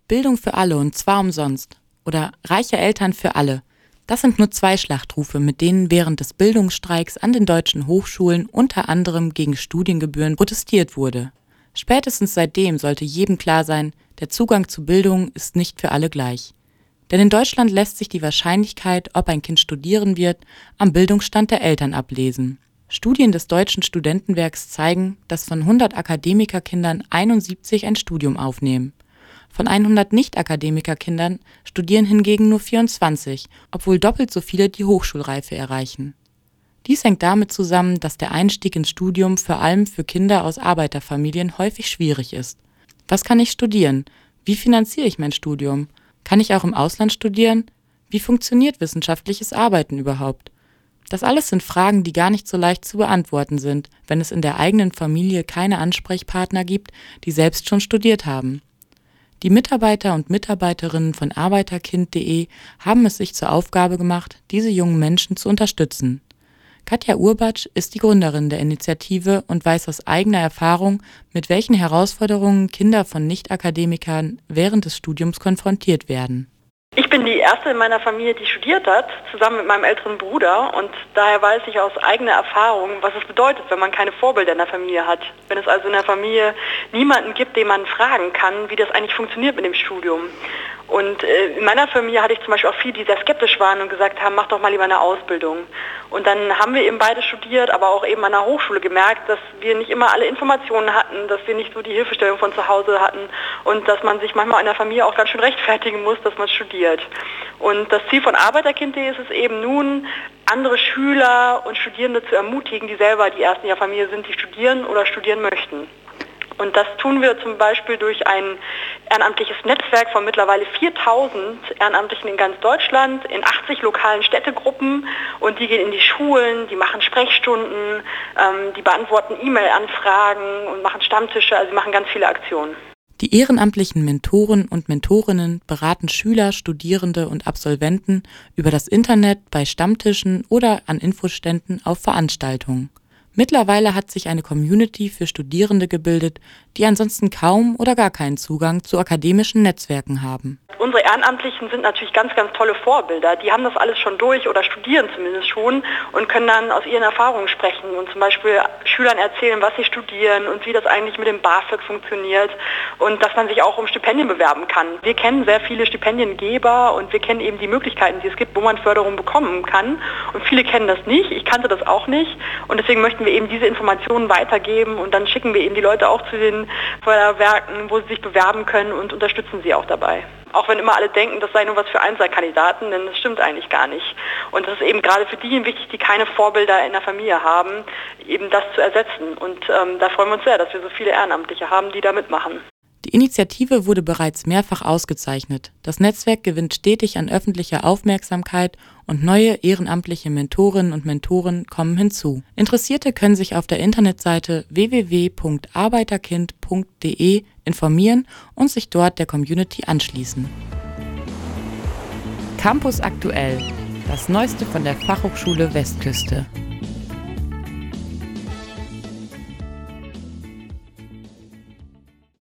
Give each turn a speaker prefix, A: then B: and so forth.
A: Bildung für alle und zwar umsonst oder reiche Eltern für alle. Das sind nur 2 Schlachtrufe, mit denen während des Bildungsstreiks an den deutschen Hochschulen unter anderem gegen Studiengebühren protestiert wurde. Spätestens seitdem sollte jedem klar sein, der Zugang zu Bildung ist nicht für alle gleich. Denn in Deutschland lässt sich die Wahrscheinlichkeit, ob ein Kind studieren wird, am Bildungsstand der Eltern ablesen. Studien des Deutschen Studentenwerks zeigen, dass von 100 Akademikerkindern 71 ein Studium aufnehmen. Von 100 Nicht-Akademikerkindern studieren hingegen nur 24, obwohl doppelt so viele die Hochschulreife erreichen. Dies hängt damit zusammen, dass der Einstieg ins Studium vor allem für Kinder aus Arbeiterfamilien häufig schwierig ist. Was kann ich studieren? Wie finanziere ich mein Studium? Kann ich auch im Ausland studieren? Wie funktioniert wissenschaftliches Arbeiten überhaupt? Das alles sind Fragen, die gar nicht so leicht zu beantworten sind, wenn es in der eigenen Familie keine Ansprechpartner gibt, die selbst schon studiert haben. Die Mitarbeiter und Mitarbeiterinnen von arbeiterkind.de haben es sich zur Aufgabe gemacht, diese jungen Menschen zu unterstützen. Katja Urbatsch ist die Gründerin der Initiative und weiß aus eigener Erfahrung, mit welchen Herausforderungen Kinder von Nicht-Akademikern während des Studiums konfrontiert werden.
B: Ich bin die erste in meiner Familie, die studiert hat, zusammen mit meinem älteren Bruder, und daher weiß ich aus eigener Erfahrung, was es bedeutet, wenn man keine Vorbilder in der Familie hat. Wenn es also in der Familie niemanden gibt, den man fragen kann, wie das eigentlich funktioniert mit dem Studium. Und in meiner Familie hatte ich zum Beispiel auch viele, die sehr skeptisch waren und gesagt haben, mach doch mal lieber eine Ausbildung. Und dann haben wir eben beide studiert, aber auch eben an der Hochschule gemerkt, dass wir nicht immer alle Informationen hatten, dass wir nicht so die Hilfestellung von zu Hause hatten und dass man sich manchmal in der Familie auch ganz schön rechtfertigen muss, dass man studiert. Und das Ziel von Arbeiterkind.de ist es eben nun, andere Schüler und Studierende zu ermutigen, die selber die ersten in der Familie sind, die studieren oder studieren möchten. Und das tun wir zum Beispiel durch ein ehrenamtliches Netzwerk von mittlerweile 4000 Ehrenamtlichen in ganz Deutschland, in 80 lokalen Städtegruppen, und die gehen in die Schulen, die machen Sprechstunden, die beantworten E-Mail-Anfragen und machen Stammtische, also sie machen ganz viele Aktionen.
A: Die ehrenamtlichen Mentoren und Mentorinnen beraten Schüler, Studierende und Absolventen über das Internet bei Stammtischen oder an Infoständen auf Veranstaltungen. Mittlerweile hat sich eine Community für Studierende gebildet, die ansonsten kaum oder gar keinen Zugang zu akademischen Netzwerken haben.
B: Unsere Ehrenamtlichen sind natürlich ganz, ganz tolle Vorbilder. Die haben das alles schon durch oder studieren zumindest schon und können dann aus ihren Erfahrungen sprechen und zum Beispiel Schülern erzählen, was sie studieren und wie das eigentlich mit dem BAföG funktioniert und dass man sich auch um Stipendien bewerben kann. Wir kennen sehr viele Stipendiengeber und wir kennen eben die Möglichkeiten, die es gibt, wo man Förderung bekommen kann. Und viele kennen das nicht. Ich kannte das auch nicht. Und deswegen möchten wir eben diese Informationen weitergeben und dann schicken wir eben die Leute auch zu den Förderwerken, wo sie sich bewerben können und unterstützen sie auch dabei. Auch wenn immer alle denken, das sei nur was für Einzelkandidaten, denn das stimmt eigentlich gar nicht. Und das ist eben gerade für diejenigen wichtig, die keine Vorbilder in der Familie haben, eben das zu ersetzen. Und da freuen wir uns sehr, dass wir so viele Ehrenamtliche haben, die da mitmachen.
A: Die Initiative wurde bereits mehrfach ausgezeichnet. Das Netzwerk gewinnt stetig an öffentlicher Aufmerksamkeit und neue ehrenamtliche Mentorinnen und Mentoren kommen hinzu. Interessierte können sich auf der Internetseite www.arbeiterkind.de informieren und sich dort der Community anschließen. Campus aktuell, das Neueste von der Fachhochschule Westküste.